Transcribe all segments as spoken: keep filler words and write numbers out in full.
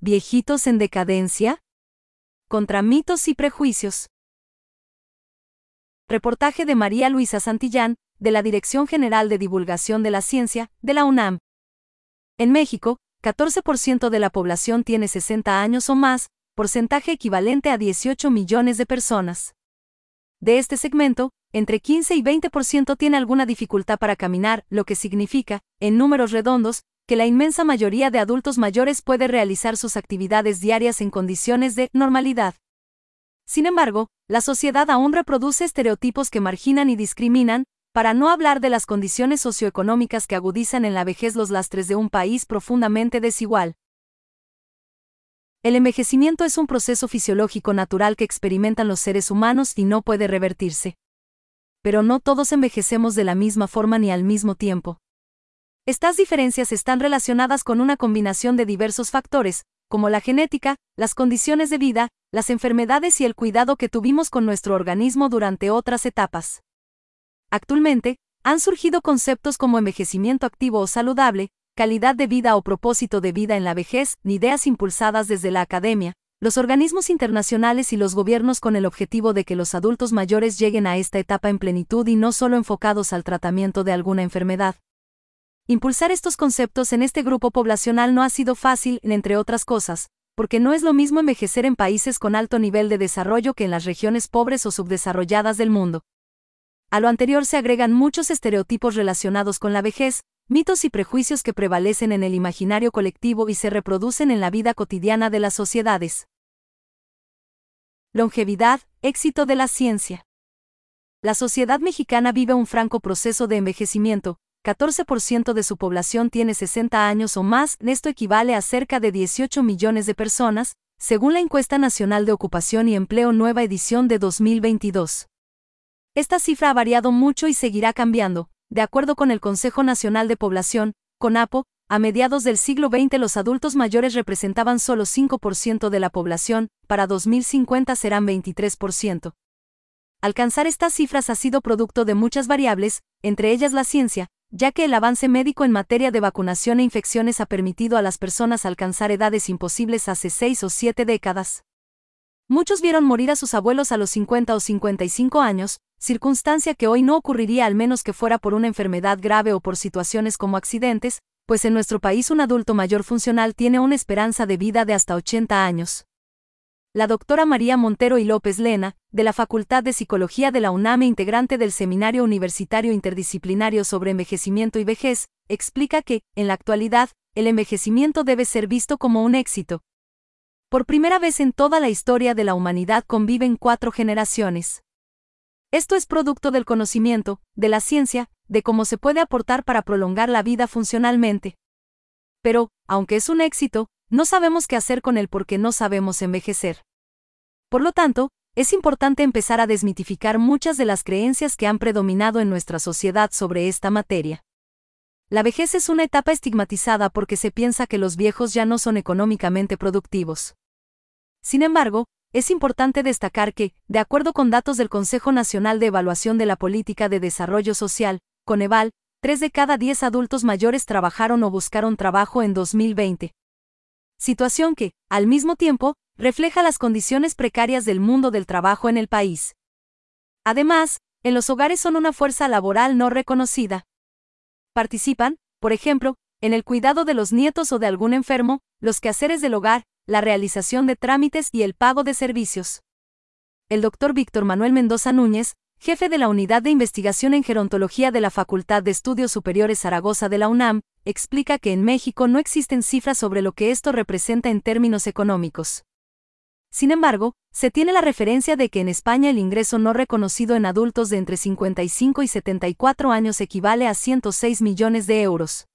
¿Viejitos en decadencia? Contra mitos y prejuicios. Reportaje de María Luisa Santillán, de la Dirección General de Divulgación de la Ciencia, de la UNAM. En México, catorce por ciento de la población tiene sesenta años o más, porcentaje equivalente a dieciocho millones de personas. De este segmento, entre quince y veinte por ciento tiene alguna dificultad para caminar, lo que significa, en números redondos, que la inmensa mayoría de adultos mayores puede realizar sus actividades diarias en condiciones de normalidad. Sin embargo, la sociedad aún reproduce estereotipos que marginan y discriminan, para no hablar de las condiciones socioeconómicas que agudizan en la vejez los lastres de un país profundamente desigual. El envejecimiento es un proceso fisiológico natural que experimentan los seres humanos y no puede revertirse. Pero no todos envejecemos de la misma forma ni al mismo tiempo. Estas diferencias están relacionadas con una combinación de diversos factores, como la genética, las condiciones de vida, las enfermedades y el cuidado que tuvimos con nuestro organismo durante otras etapas. Actualmente, han surgido conceptos como envejecimiento activo o saludable, calidad de vida o propósito de vida en la vejez, ideas impulsadas desde la academia, los organismos internacionales y los gobiernos con el objetivo de que los adultos mayores lleguen a esta etapa en plenitud y no solo enfocados al tratamiento de alguna enfermedad. Impulsar estos conceptos en este grupo poblacional no ha sido fácil, entre otras cosas, porque no es lo mismo envejecer en países con alto nivel de desarrollo que en las regiones pobres o subdesarrolladas del mundo. A lo anterior se agregan muchos estereotipos relacionados con la vejez, mitos y prejuicios que prevalecen en el imaginario colectivo y se reproducen en la vida cotidiana de las sociedades. Longevidad, éxito de la ciencia. La sociedad mexicana vive un franco proceso de envejecimiento. catorce por ciento de su población tiene sesenta años o más, esto equivale a cerca de dieciocho millones de personas, según la Encuesta Nacional de Ocupación y Empleo nueva edición de dos mil veintidós. Esta cifra ha variado mucho y seguirá cambiando. De acuerdo con el Consejo Nacional de Población, CONAPO, a mediados del siglo veinte los adultos mayores representaban solo cinco por ciento de la población, para dos mil cincuenta serán veintitrés por ciento. Alcanzar estas cifras ha sido producto de muchas variables, entre ellas la ciencia, ya que el avance médico en materia de vacunación e infecciones ha permitido a las personas alcanzar edades imposibles hace seis o siete décadas. Muchos vieron morir a sus abuelos a los cincuenta o cincuenta y cinco años, circunstancia que hoy no ocurriría al menos que fuera por una enfermedad grave o por situaciones como accidentes, pues en nuestro país un adulto mayor funcional tiene una esperanza de vida de hasta ochenta años. La doctora María Montero y López Lena, de la Facultad de Psicología de la UNAM e integrante del Seminario Universitario Interdisciplinario sobre Envejecimiento y Vejez, explica que, en la actualidad, el envejecimiento debe ser visto como un éxito. Por primera vez en toda la historia de la humanidad conviven cuatro generaciones. Esto es producto del conocimiento, de la ciencia, de cómo se puede aportar para prolongar la vida funcionalmente. Pero, aunque es un éxito, no sabemos qué hacer con él porque no sabemos envejecer. Por lo tanto, es importante empezar a desmitificar muchas de las creencias que han predominado en nuestra sociedad sobre esta materia. La vejez es una etapa estigmatizada porque se piensa que los viejos ya no son económicamente productivos. Sin embargo, es importante destacar que, de acuerdo con datos del Consejo Nacional de Evaluación de la Política de Desarrollo Social, Coneval, tres de cada diez adultos mayores trabajaron o buscaron trabajo en dos mil veinte. Situación que, al mismo tiempo, refleja las condiciones precarias del mundo del trabajo en el país. Además, en los hogares son una fuerza laboral no reconocida. Participan, por ejemplo, en el cuidado de los nietos o de algún enfermo, los quehaceres del hogar, la realización de trámites y el pago de servicios. El doctor Víctor Manuel Mendoza Núñez, jefe de la Unidad de Investigación en Gerontología de la Facultad de Estudios Superiores Zaragoza de la UNAM, explica que en México no existen cifras sobre lo que esto representa en términos económicos. Sin embargo, se tiene la referencia de que en España el ingreso no reconocido en adultos de entre cincuenta y cinco y setenta y cuatro años equivale a ciento seis millones de euros.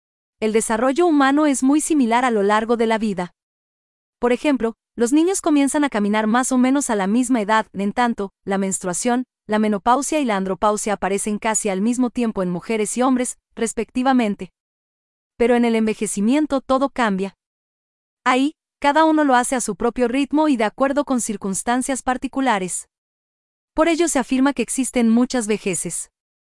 El desarrollo humano es muy similar a lo largo de la vida. Por ejemplo, los niños comienzan a caminar más o menos a la misma edad, en tanto, la menstruación, la menopausia y la andropausia aparecen casi al mismo tiempo en mujeres y hombres, respectivamente. Pero en el envejecimiento todo cambia. Ahí, cada uno lo hace a su propio ritmo y de acuerdo con circunstancias particulares. Por ello se afirma que existen muchas vejeces.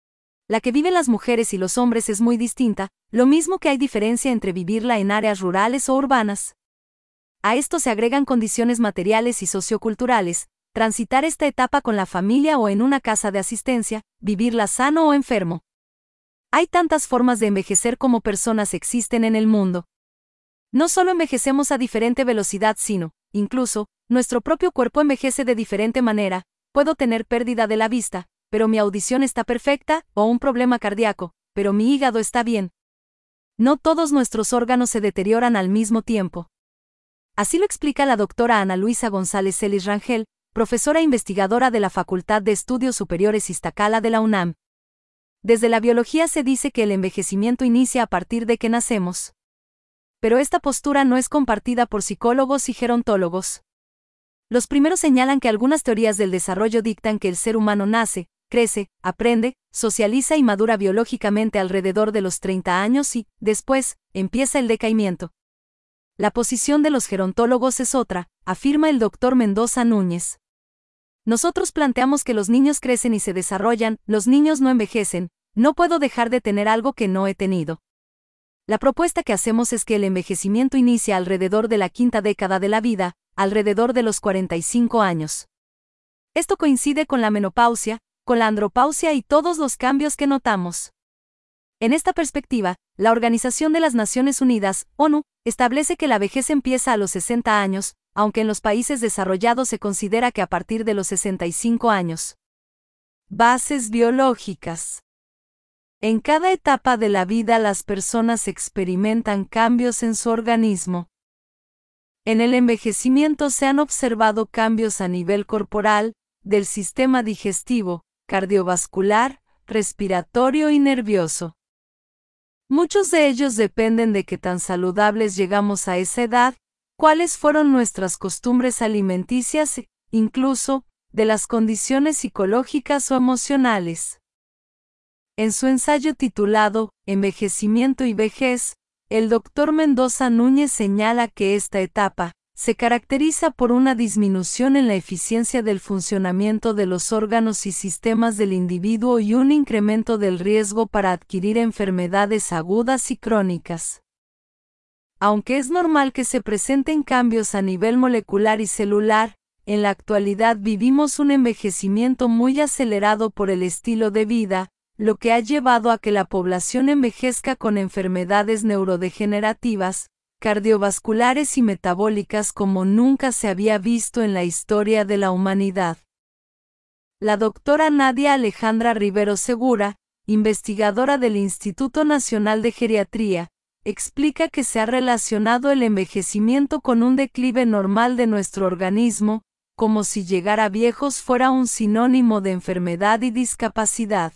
La que viven las mujeres y los hombres es muy distinta, lo mismo que hay diferencia entre vivirla en áreas rurales o urbanas. A esto se agregan condiciones materiales y socioculturales, transitar esta etapa con la familia o en una casa de asistencia, vivirla sano o enfermo. Hay tantas formas de envejecer como personas existen en el mundo. No solo envejecemos a diferente velocidad, sino, incluso, nuestro propio cuerpo envejece de diferente manera. Puedo tener pérdida de la vista, pero mi audición está perfecta, o un problema cardíaco, pero mi hígado está bien. No todos nuestros órganos se deterioran al mismo tiempo. Así lo explica la doctora Ana Luisa González Celis Rangel, profesora e investigadora de la Facultad de Estudios Superiores Iztacala de la UNAM. Desde la biología se dice que el envejecimiento inicia a partir de que nacemos. Pero esta postura no es compartida por psicólogos y gerontólogos. Los primeros señalan que algunas teorías del desarrollo dictan que el ser humano nace, crece, aprende, socializa y madura biológicamente alrededor de los treinta años y, después, empieza el decaimiento. La posición de los gerontólogos es otra, afirma el doctor Mendoza Núñez. Nosotros planteamos que los niños crecen y se desarrollan, los niños no envejecen, no puedo dejar de tener algo que no he tenido. La propuesta que hacemos es que el envejecimiento inicia alrededor de la quinta década de la vida, alrededor de los cuarenta y cinco años. Esto coincide con la menopausia, con la andropausia y todos los cambios que notamos. En esta perspectiva, la Organización de las Naciones Unidas, ONU, establece que la vejez empieza a los sesenta años, aunque en los países desarrollados se considera que a partir de los sesenta y cinco años. Bases biológicas. En cada etapa de la vida las personas experimentan cambios en su organismo. En el envejecimiento se han observado cambios a nivel corporal, del sistema digestivo, cardiovascular, respiratorio y nervioso. Muchos de ellos dependen de qué tan saludables llegamos a esa edad, cuáles fueron nuestras costumbres alimenticias e, incluso, de las condiciones psicológicas o emocionales. En su ensayo titulado Envejecimiento y vejez, el doctor Mendoza Núñez señala que esta etapa se caracteriza por una disminución en la eficiencia del funcionamiento de los órganos y sistemas del individuo y un incremento del riesgo para adquirir enfermedades agudas y crónicas. Aunque es normal que se presenten cambios a nivel molecular y celular, en la actualidad vivimos un envejecimiento muy acelerado por el estilo de vida, lo que ha llevado a que la población envejezca con enfermedades neurodegenerativas, cardiovasculares y metabólicas como nunca se había visto en la historia de la humanidad. La doctora Nadia Alejandra Rivero Segura, investigadora del Instituto Nacional de Geriatría, explica que se ha relacionado el envejecimiento con un declive normal de nuestro organismo, como si llegar a viejos fuera un sinónimo de enfermedad y discapacidad.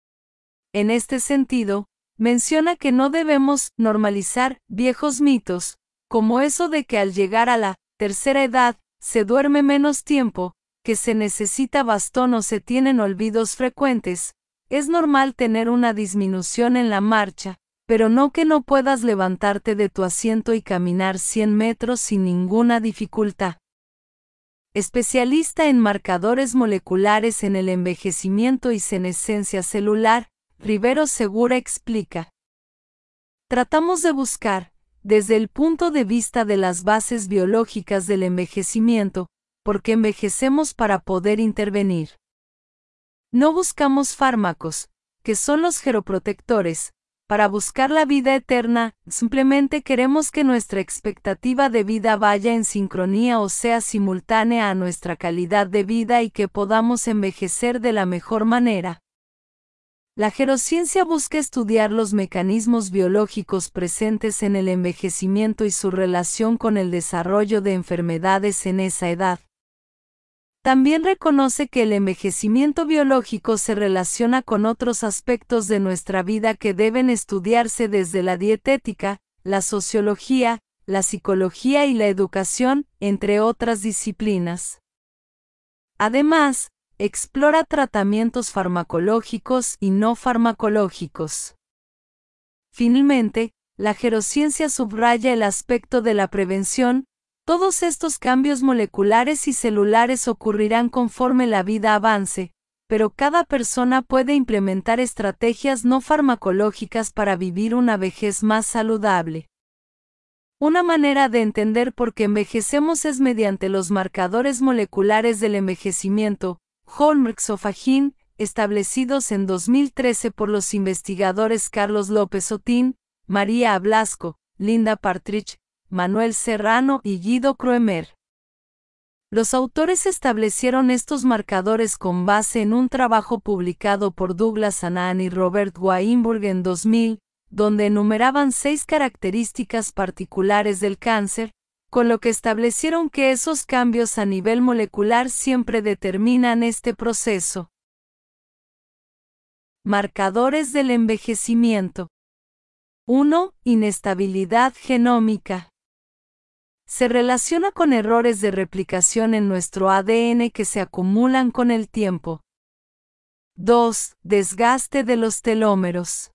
En este sentido, menciona que no debemos normalizar viejos mitos, como eso de que al llegar a la tercera edad, se duerme menos tiempo, que se necesita bastón o se tienen olvidos frecuentes. Es normal tener una disminución en la marcha, pero no que no puedas levantarte de tu asiento y caminar cien metros sin ninguna dificultad. Especialista en marcadores moleculares en el envejecimiento y senescencia celular, Rivero Segura explica. Tratamos de buscar, desde el punto de vista de las bases biológicas del envejecimiento, por qué envejecemos para poder intervenir. No buscamos fármacos, que son los geroprotectores, para buscar la vida eterna, simplemente queremos que nuestra expectativa de vida vaya en sincronía o sea simultánea a nuestra calidad de vida y que podamos envejecer de la mejor manera. La gerociencia busca estudiar los mecanismos biológicos presentes en el envejecimiento y su relación con el desarrollo de enfermedades en esa edad. También reconoce que el envejecimiento biológico se relaciona con otros aspectos de nuestra vida que deben estudiarse desde la dietética, la sociología, la psicología y la educación, entre otras disciplinas. Además, explora tratamientos farmacológicos y no farmacológicos. Finalmente, la gerociencia subraya el aspecto de la prevención. Todos estos cambios moleculares y celulares ocurrirán conforme la vida avance, pero cada persona puede implementar estrategias no farmacológicas para vivir una vejez más saludable. Una manera de entender por qué envejecemos es mediante los marcadores moleculares del envejecimiento, Hallmark-Sofagin, establecidos en dos mil trece por los investigadores Carlos López Otín, María Blasco, Linda Partridge, Manuel Serrano y Guido Kroemer. Los autores establecieron estos marcadores con base en un trabajo publicado por Douglas Annan y Robert Weinberg en dos mil, donde enumeraban seis características particulares del cáncer, con lo que establecieron que esos cambios a nivel molecular siempre determinan este proceso. Marcadores del envejecimiento. uno. Inestabilidad genómica. Se relaciona con errores de replicación en nuestro A D N que se acumulan con el tiempo. dos. Desgaste de los telómeros.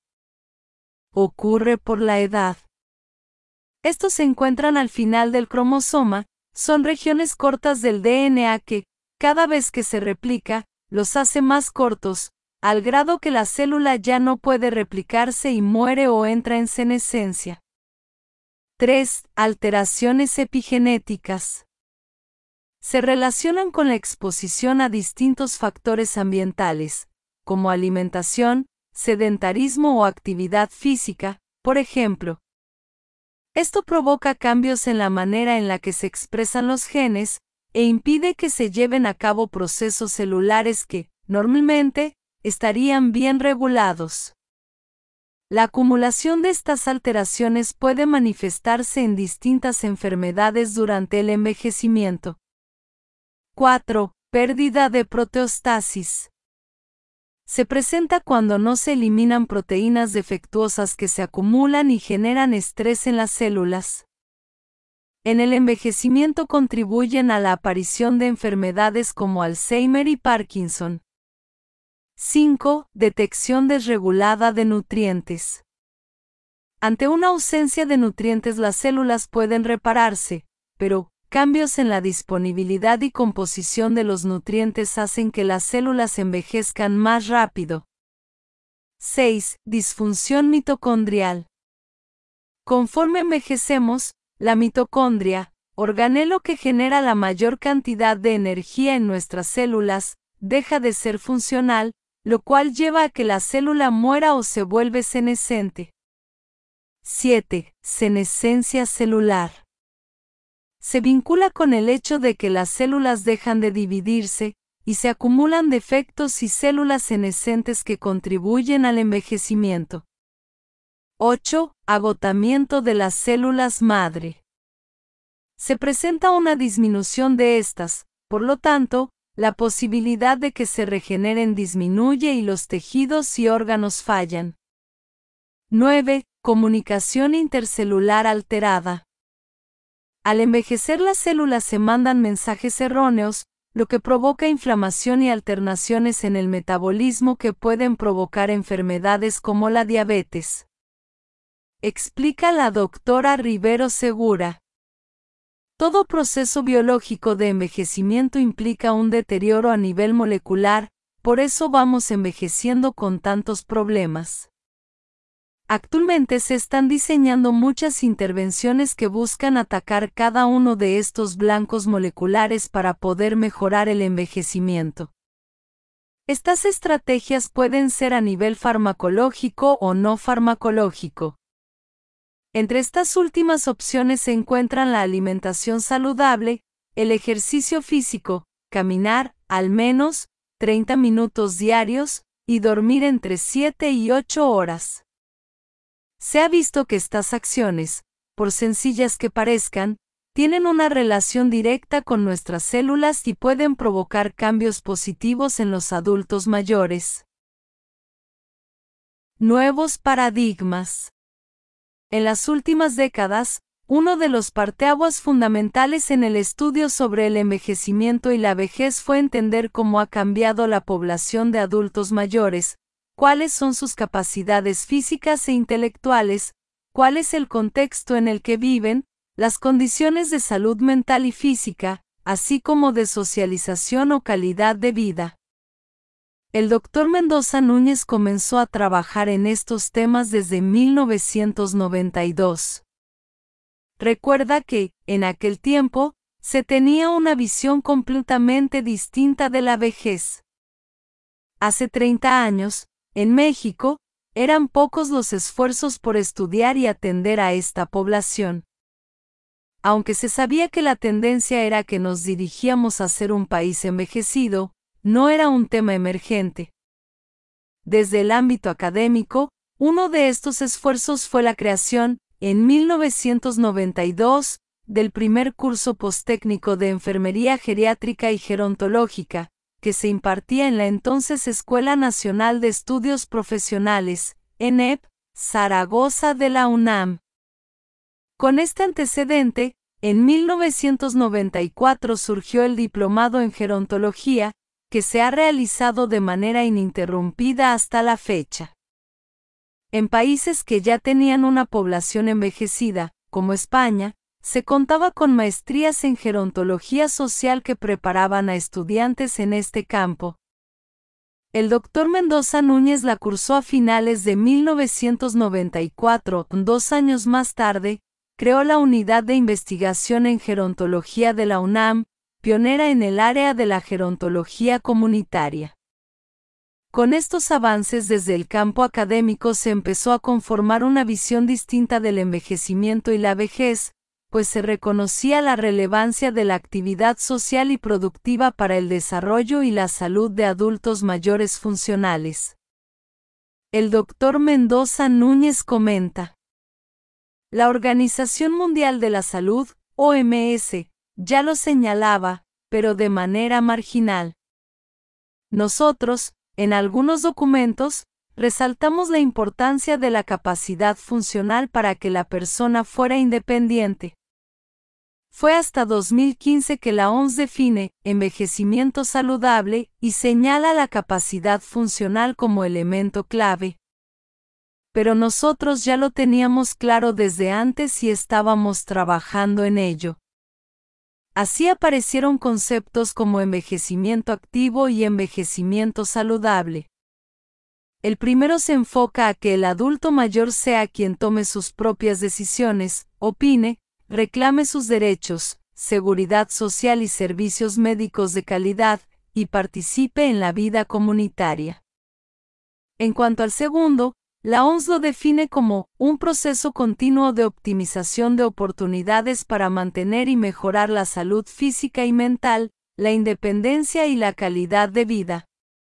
Ocurre por la edad. Estos se encuentran al final del cromosoma, son regiones cortas del D N A que, cada vez que se replica, los hace más cortos, al grado que la célula ya no puede replicarse y muere o entra en senescencia. tres. Alteraciones epigenéticas. Se relacionan con la exposición a distintos factores ambientales, como alimentación, sedentarismo o actividad física, por ejemplo. Esto provoca cambios en la manera en la que se expresan los genes, e impide que se lleven a cabo procesos celulares que, normalmente, estarían bien regulados. La acumulación de estas alteraciones puede manifestarse en distintas enfermedades durante el envejecimiento. cuatro. Pérdida de proteostasis. Se presenta cuando no se eliminan proteínas defectuosas que se acumulan y generan estrés en las células. En el envejecimiento contribuyen a la aparición de enfermedades como Alzheimer y Parkinson. cinco. Detección desregulada de nutrientes. Ante una ausencia de nutrientes las células pueden repararse, pero cambios en la disponibilidad y composición de los nutrientes hacen que las células envejezcan más rápido. seis. Disfunción mitocondrial. Conforme envejecemos, la mitocondria, organelo que genera la mayor cantidad de energía en nuestras células, deja de ser funcional, lo cual lleva a que la célula muera o se vuelve senescente. siete. Senescencia celular. Se vincula con el hecho de que las células dejan de dividirse, y se acumulan defectos y células senescentes que contribuyen al envejecimiento. ocho. Agotamiento de las células madre. Se presenta una disminución de estas, por lo tanto, la posibilidad de que se regeneren disminuye y los tejidos y órganos fallan. nueve. Comunicación intercelular alterada. Al envejecer las células se mandan mensajes erróneos, lo que provoca inflamación y alteraciones en el metabolismo que pueden provocar enfermedades como la diabetes. Explica la doctora Rivero Segura. Todo proceso biológico de envejecimiento implica un deterioro a nivel molecular, por eso vamos envejeciendo con tantos problemas. Actualmente se están diseñando muchas intervenciones que buscan atacar cada uno de estos blancos moleculares para poder mejorar el envejecimiento. Estas estrategias pueden ser a nivel farmacológico o no farmacológico. Entre estas últimas opciones se encuentran la alimentación saludable, el ejercicio físico, caminar, al menos, treinta minutos diarios, y dormir entre siete y ocho horas. Se ha visto que estas acciones, por sencillas que parezcan, tienen una relación directa con nuestras células y pueden provocar cambios positivos en los adultos mayores. Nuevos paradigmas. En las últimas décadas, uno de los parteaguas fundamentales en el estudio sobre el envejecimiento y la vejez fue entender cómo ha cambiado la población de adultos mayores, cuáles son sus capacidades físicas e intelectuales, cuál es el contexto en el que viven, las condiciones de salud mental y física, así como de socialización o calidad de vida. El doctor Mendoza Núñez comenzó a trabajar en estos temas desde mil novecientos noventa y dos. recuerda que, en aquel tiempo, se tenía una visión completamente distinta de la vejez. Hace treinta años, en México, eran pocos los esfuerzos por estudiar y atender a esta población. Aunque se sabía que la tendencia era que nos dirigíamos a ser un país envejecido, no era un tema emergente. Desde el ámbito académico, uno de estos esfuerzos fue la creación, en mil novecientos noventa y dos, del primer curso postécnico de Enfermería Geriátrica y Gerontológica, que se impartía en la entonces Escuela Nacional de Estudios Profesionales, E N E P, Zaragoza de la UNAM. Con este antecedente, en mil novecientos noventa y cuatro surgió el Diplomado en Gerontología, que se ha realizado de manera ininterrumpida hasta la fecha. En países que ya tenían una población envejecida, como España, se contaba con maestrías en gerontología social que preparaban a estudiantes en este campo. El doctor Mendoza Núñez la cursó a finales de mil novecientos noventa y cuatro. Dos años más tarde, creó la Unidad de Investigación en Gerontología de la UNAM, pionera en el área de la gerontología comunitaria. Con estos avances desde el campo académico se empezó a conformar una visión distinta del envejecimiento y la vejez, pues se reconocía la relevancia de la actividad social y productiva para el desarrollo y la salud de adultos mayores funcionales. El doctor Mendoza Núñez comenta: la Organización Mundial de la Salud, O M S, ya lo señalaba, pero de manera marginal. Nosotros, en algunos documentos, resaltamos la importancia de la capacidad funcional para que la persona fuera independiente. Fue hasta dos mil quince que la O M S define envejecimiento saludable y señala la capacidad funcional como elemento clave. Pero nosotros ya lo teníamos claro desde antes y estábamos trabajando en ello. Así aparecieron conceptos como envejecimiento activo y envejecimiento saludable. El primero se enfoca a que el adulto mayor sea quien tome sus propias decisiones, opine, reclame sus derechos, seguridad social y servicios médicos de calidad, y participe en la vida comunitaria. En cuanto al segundo, la O M S lo define como un proceso continuo de optimización de oportunidades para mantener y mejorar la salud física y mental, la independencia y la calidad de vida.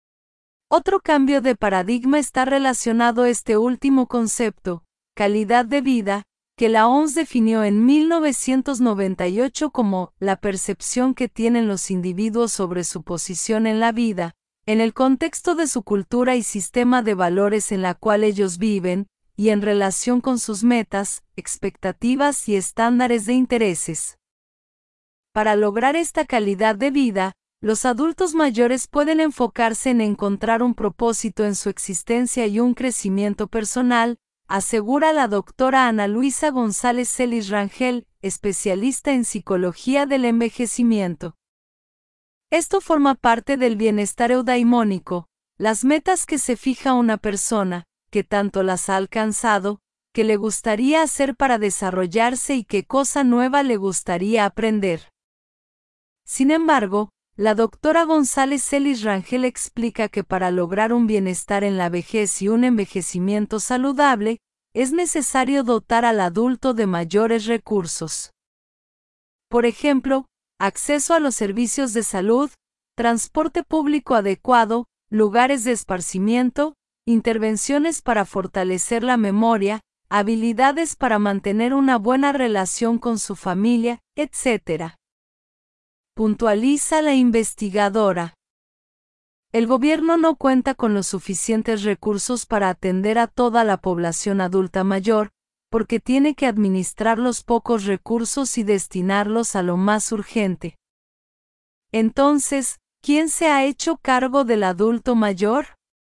Otro cambio de paradigma está relacionado a este último concepto, calidad de vida, que la O M S definió en mil novecientos noventa y ocho como la percepción que tienen los individuos sobre su posición en la vida, en el contexto de su cultura y sistema de valores en la cual ellos viven, y en relación con sus metas, expectativas y estándares de intereses. Para lograr esta calidad de vida, los adultos mayores pueden enfocarse en encontrar un propósito en su existencia y un crecimiento personal, asegura la doctora Ana Luisa González Celis Rangel, especialista en psicología del envejecimiento. Esto forma parte del bienestar eudaimónico, las metas que se fija una persona, que tanto las ha alcanzado, que le gustaría hacer para desarrollarse y qué cosa nueva le gustaría aprender. Sin embargo, la doctora González Celis Rangel explica que para lograr un bienestar en la vejez y un envejecimiento saludable, es necesario dotar al adulto de mayores recursos. Por ejemplo, acceso a los servicios de salud, transporte público adecuado, lugares de esparcimiento, intervenciones para fortalecer la memoria, habilidades para mantener una buena relación con su familia, etcétera. Puntualiza la investigadora. El gobierno no cuenta con los suficientes recursos para atender a toda la población adulta mayor, porque tiene que administrar los pocos recursos y destinarlos a lo más urgente. Entonces, ¿quién se ha hecho cargo del adulto mayor?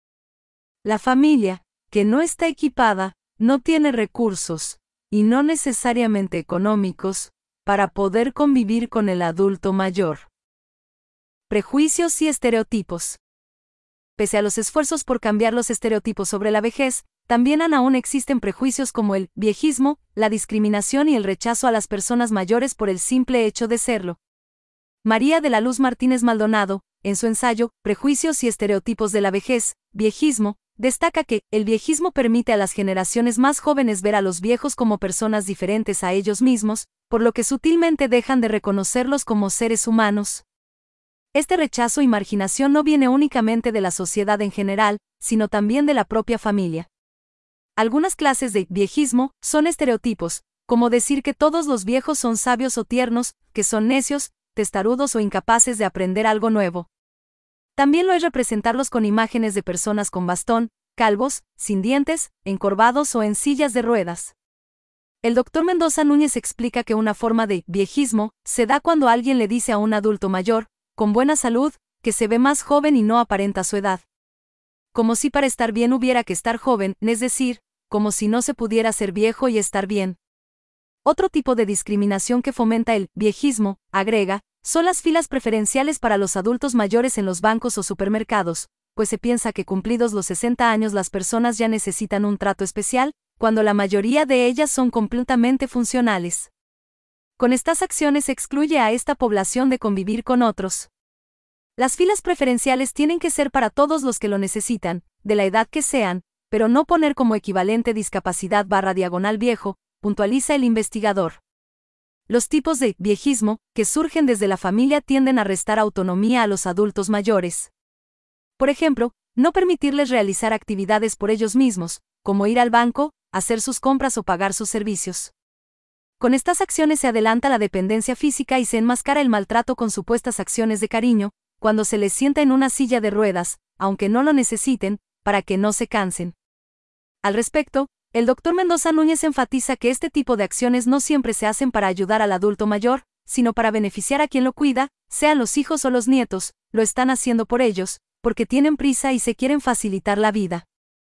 La familia, que no está equipada, no tiene recursos, y no necesariamente económicos, para poder convivir con el adulto mayor. Prejuicios y estereotipos. Pese a los esfuerzos por cambiar los estereotipos sobre la vejez, también aún existen prejuicios como el viejismo, la discriminación y el rechazo a las personas mayores por el simple hecho de serlo. María de la Luz Martínez Maldonado, en su ensayo Prejuicios y estereotipos de la vejez, viejismo, destaca que el viejismo permite a las generaciones más jóvenes ver a los viejos como personas diferentes a ellos mismos, por lo que sutilmente dejan de reconocerlos como seres humanos. Este rechazo y marginación no viene únicamente de la sociedad en general, sino también de la propia familia. Algunas clases de viejismo son estereotipos, como decir que todos los viejos son sabios o tiernos, que son necios, testarudos o incapaces de aprender algo nuevo. También lo es representarlos con imágenes de personas con bastón, calvos, sin dientes, encorvados o en sillas de ruedas. El doctor Mendoza Núñez explica que una forma de viejismo se da cuando alguien le dice a un adulto mayor, con buena salud, que se ve más joven y no aparenta su edad. Como si para estar bien hubiera que estar joven, es decir, como si no se pudiera ser viejo y estar bien. Otro tipo de discriminación que fomenta el viejismo, agrega, son las filas preferenciales para los adultos mayores en los bancos o supermercados, pues se piensa que cumplidos los sesenta años las personas ya necesitan un trato especial, cuando la mayoría de ellas son completamente funcionales. Con estas acciones se excluye a esta población de convivir con otros. Las filas preferenciales tienen que ser para todos los que lo necesitan, de la edad que sean, pero no poner como equivalente discapacidad barra diagonal viejo, puntualiza el investigador. Los tipos de viejismo que surgen desde la familia tienden a restar autonomía a los adultos mayores. Por ejemplo, no permitirles realizar actividades por ellos mismos, como ir al banco, hacer sus compras o pagar sus servicios. Con estas acciones se adelanta la dependencia física y se enmascara el maltrato con supuestas acciones de cariño, cuando se les sienta en una silla de ruedas, aunque no lo necesiten, para que no se cansen. Al respecto, el doctor Mendoza Núñez enfatiza que este tipo de acciones no siempre se hacen para ayudar al adulto mayor, sino para beneficiar a quien lo cuida, sean los hijos o los nietos, lo están haciendo por ellos, porque tienen prisa y se quieren facilitar la vida.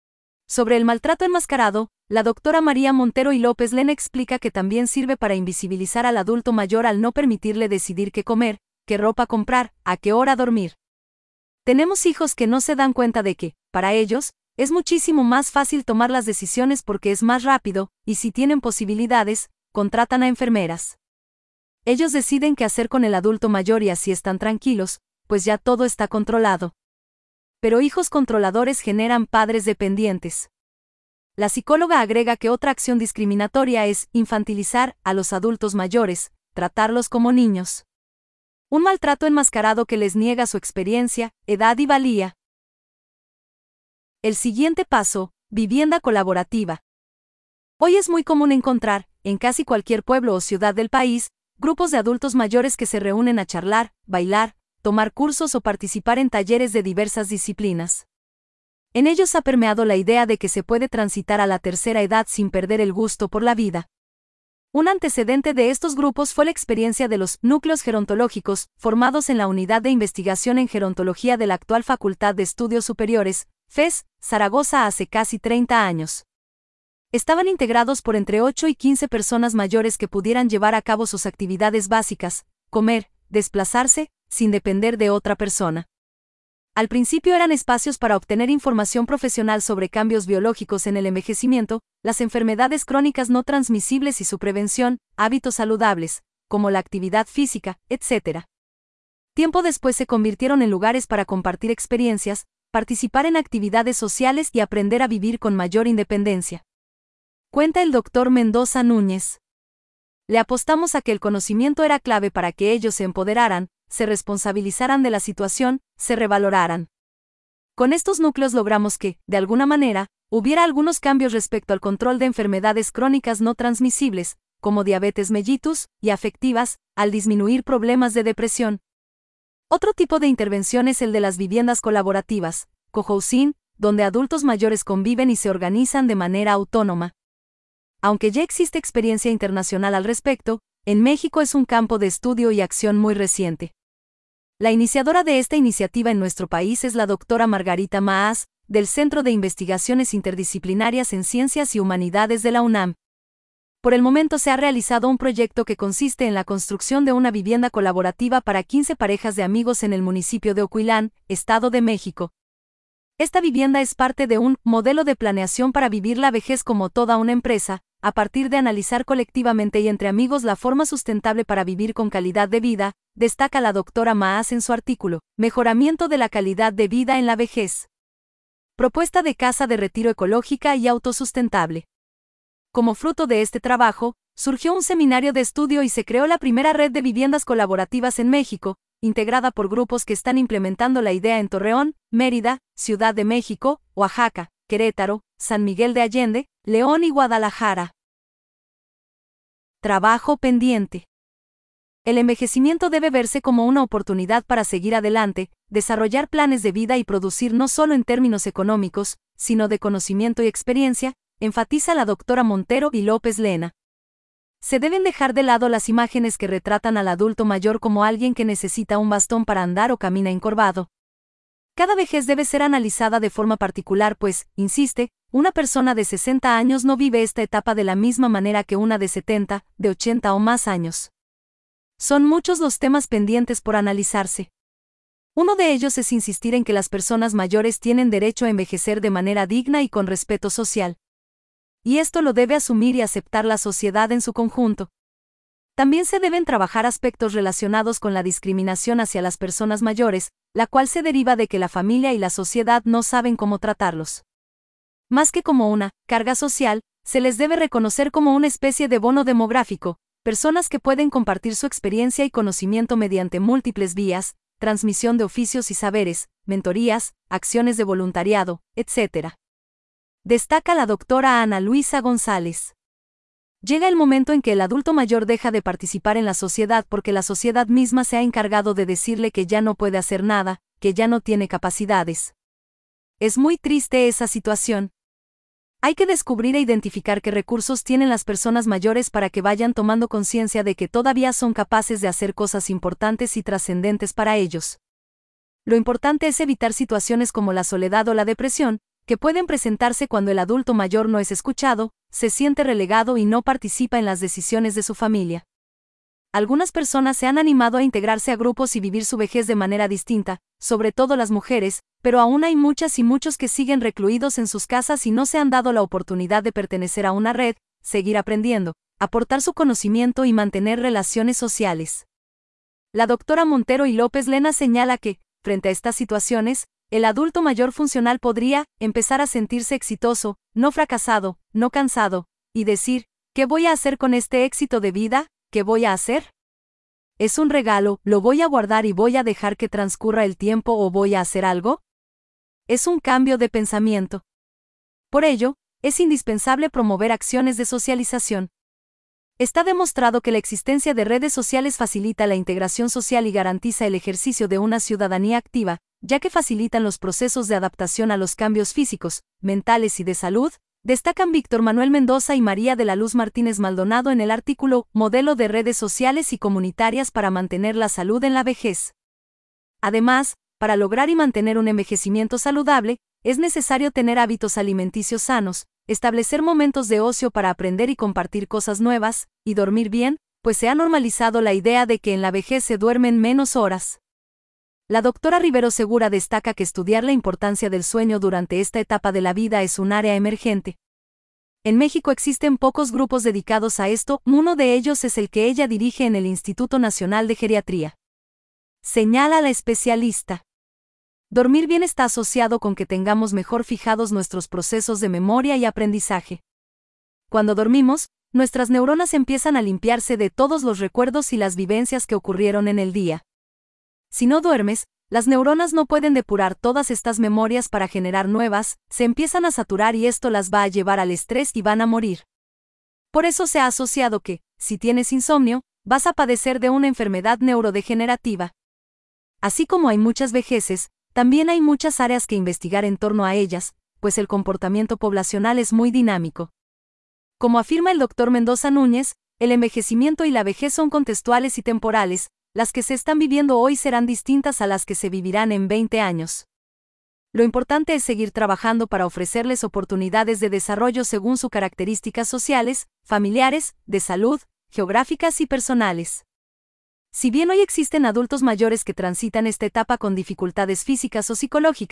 Sobre el maltrato enmascarado, la doctora María Montero y López Lena explica que también sirve para invisibilizar al adulto mayor al no permitirle decidir qué comer, qué ropa comprar, a qué hora dormir. Tenemos hijos que no se dan cuenta de que, para ellos, es muchísimo más fácil tomar las decisiones porque es más rápido, y si tienen posibilidades, contratan a enfermeras. Ellos deciden qué hacer con el adulto mayor y así están tranquilos, pues ya todo está controlado. Pero hijos controladores generan padres dependientes. La psicóloga agrega que otra acción discriminatoria es infantilizar a los adultos mayores, tratarlos como niños. Un maltrato enmascarado que les niega su experiencia, edad y valía. El siguiente paso, vivienda colaborativa. Hoy es muy común encontrar, en casi cualquier pueblo o ciudad del país, grupos de adultos mayores que se reúnen a charlar, bailar, tomar cursos o participar en talleres de diversas disciplinas. En ellos ha permeado la idea de que se puede transitar a la tercera edad sin perder el gusto por la vida. Un antecedente de estos grupos fue la experiencia de los núcleos gerontológicos, formados en la Unidad de Investigación en Gerontología de la actual Facultad de Estudios Superiores, F E S, Zaragoza hace casi treinta años. Estaban integrados por entre ocho y quince personas mayores que pudieran llevar a cabo sus actividades básicas, comer, desplazarse, sin depender de otra persona. Al principio eran espacios para obtener información profesional sobre cambios biológicos en el envejecimiento, las enfermedades crónicas no transmisibles y su prevención, hábitos saludables, como la actividad física, etcétera. Tiempo después se convirtieron en lugares para compartir experiencias, participar en actividades sociales y aprender a vivir con mayor independencia. Cuenta el doctor Mendoza Núñez. Le apostamos a que el conocimiento era clave para que ellos se empoderaran, se responsabilizaran de la situación, se revaloraran. Con estos núcleos logramos que, de alguna manera, hubiera algunos cambios respecto al control de enfermedades crónicas no transmisibles, como diabetes mellitus, y afectivas, al disminuir problemas de depresión. Otro tipo de intervención es el de las viviendas colaborativas, cohousing, donde adultos mayores conviven y se organizan de manera autónoma. Aunque ya existe experiencia internacional al respecto, en México es un campo de estudio y acción muy reciente. La iniciadora de esta iniciativa en nuestro país es la doctora Margarita Maas, del Centro de Investigaciones Interdisciplinarias en Ciencias y Humanidades de la UNAM. Por el momento se ha realizado un proyecto que consiste en la construcción de una vivienda colaborativa para quince parejas de amigos en el municipio de Ocuilán, Estado de México. Esta vivienda es parte de un modelo de planeación para vivir la vejez como toda una empresa, a partir de analizar colectivamente y entre amigos la forma sustentable para vivir con calidad de vida, destaca la doctora Maas en su artículo, Mejoramiento de la calidad de vida en la vejez. Propuesta de casa de retiro ecológica y autosustentable. Como fruto de este trabajo, surgió un seminario de estudio y se creó la primera red de viviendas colaborativas en México, integrada por grupos que están implementando la idea en Torreón, Mérida, Ciudad de México, Oaxaca, Querétaro, San Miguel de Allende, León y Guadalajara. Trabajo pendiente. El envejecimiento debe verse como una oportunidad para seguir adelante, desarrollar planes de vida y producir no solo en términos económicos, sino de conocimiento y experiencia, enfatiza la doctora Montero y López Lena. Se deben dejar de lado las imágenes que retratan al adulto mayor como alguien que necesita un bastón para andar o camina encorvado. Cada vejez debe ser analizada de forma particular pues, insiste, una persona de sesenta años no vive esta etapa de la misma manera que una de setenta, de ochenta o más años. Son muchos los temas pendientes por analizarse. Uno de ellos es insistir en que las personas mayores tienen derecho a envejecer de manera digna y con respeto social. Y esto lo debe asumir y aceptar la sociedad en su conjunto. También se deben trabajar aspectos relacionados con la discriminación hacia las personas mayores, la cual se deriva de que la familia y la sociedad no saben cómo tratarlos. Más que como una carga social, se les debe reconocer como una especie de bono demográfico, personas que pueden compartir su experiencia y conocimiento mediante múltiples vías, transmisión de oficios y saberes, mentorías, acciones de voluntariado, etcétera. Destaca la doctora Ana Luisa González. Llega el momento en que el adulto mayor deja de participar en la sociedad porque la sociedad misma se ha encargado de decirle que ya no puede hacer nada, que ya no tiene capacidades. Es muy triste esa situación. Hay que descubrir e identificar qué recursos tienen las personas mayores para que vayan tomando conciencia de que todavía son capaces de hacer cosas importantes y trascendentes para ellos. Lo importante es evitar situaciones como la soledad o la depresión, que pueden presentarse cuando el adulto mayor no es escuchado, se siente relegado y no participa en las decisiones de su familia. Algunas personas se han animado a integrarse a grupos y vivir su vejez de manera distinta, sobre todo las mujeres, pero aún hay muchas y muchos que siguen recluidos en sus casas y no se han dado la oportunidad de pertenecer a una red, seguir aprendiendo, aportar su conocimiento y mantener relaciones sociales. La doctora Montero y López Lena señala que, frente a estas situaciones, el adulto mayor funcional podría empezar a sentirse exitoso, no fracasado, no cansado, y decir, ¿qué voy a hacer con este éxito de vida? ¿Qué voy a hacer? ¿Es un regalo, lo voy a guardar y voy a dejar que transcurra el tiempo o voy a hacer algo? Es un cambio de pensamiento. Por ello, es indispensable promover acciones de socialización. Está demostrado que la existencia de redes sociales facilita la integración social y garantiza el ejercicio de una ciudadanía activa, ya que facilitan los procesos de adaptación a los cambios físicos, mentales y de salud, destacan Víctor Manuel Mendoza y María de la Luz Martínez Maldonado en el artículo Modelo de redes sociales y comunitarias para mantener la salud en la vejez. Además, para lograr y mantener un envejecimiento saludable, es necesario tener hábitos alimenticios sanos, establecer momentos de ocio para aprender y compartir cosas nuevas, y dormir bien, pues se ha normalizado la idea de que en la vejez se duermen menos horas. La doctora Rivero Segura destaca que estudiar la importancia del sueño durante esta etapa de la vida es un área emergente. En México existen pocos grupos dedicados a esto, uno de ellos es el que ella dirige en el Instituto Nacional de Geriatría. Señala la especialista. Dormir bien está asociado con que tengamos mejor fijados nuestros procesos de memoria y aprendizaje. Cuando dormimos, nuestras neuronas empiezan a limpiarse de todos los recuerdos y las vivencias que ocurrieron en el día. Si no duermes, las neuronas no pueden depurar todas estas memorias para generar nuevas, se empiezan a saturar y esto las va a llevar al estrés y van a morir. Por eso se ha asociado que, si tienes insomnio, vas a padecer de una enfermedad neurodegenerativa. Así como hay muchas vejeces, también hay muchas áreas que investigar en torno a ellas, pues el comportamiento poblacional es muy dinámico. Como afirma el doctor Mendoza Núñez, el envejecimiento y la vejez son contextuales y temporales, las que se están viviendo hoy serán distintas a las que se vivirán en veinte años. Lo importante es seguir trabajando para ofrecerles oportunidades de desarrollo según sus características sociales, familiares, de salud, geográficas y personales. Si bien hoy existen adultos mayores que transitan esta etapa con dificultades físicas o psicológicas,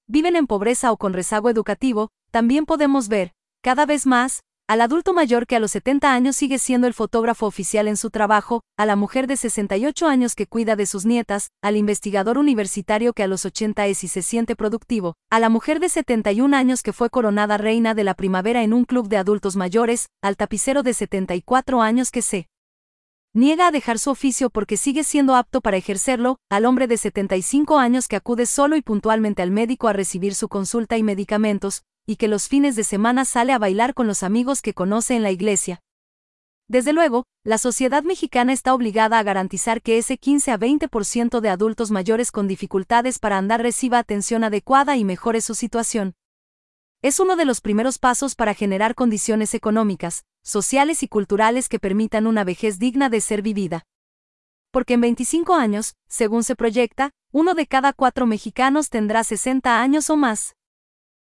viven en pobreza o con rezago educativo, también podemos ver, cada vez más, al adulto mayor que a los setenta años sigue siendo el fotógrafo oficial en su trabajo, a la mujer de sesenta y ocho años que cuida de sus nietas, al investigador universitario que a los ochenta es y se siente productivo, a la mujer de setenta y un años que fue coronada reina de la primavera en un club de adultos mayores, al tapicero de setenta y cuatro años que se niega a dejar su oficio porque sigue siendo apto para ejercerlo, al hombre de setenta y cinco años que acude solo y puntualmente al médico a recibir su consulta y medicamentos, y que los fines de semana sale a bailar con los amigos que conoce en la iglesia. Desde luego, la sociedad mexicana está obligada a garantizar que ese quince a veinte por ciento de adultos mayores con dificultades para andar reciba atención adecuada y mejore su situación. Es uno de los primeros pasos para generar condiciones económicas, sociales y culturales que permitan una vejez digna de ser vivida. Porque en veinticinco años, según se proyecta, uno de cada cuatro mexicanos tendrá sesenta años o más.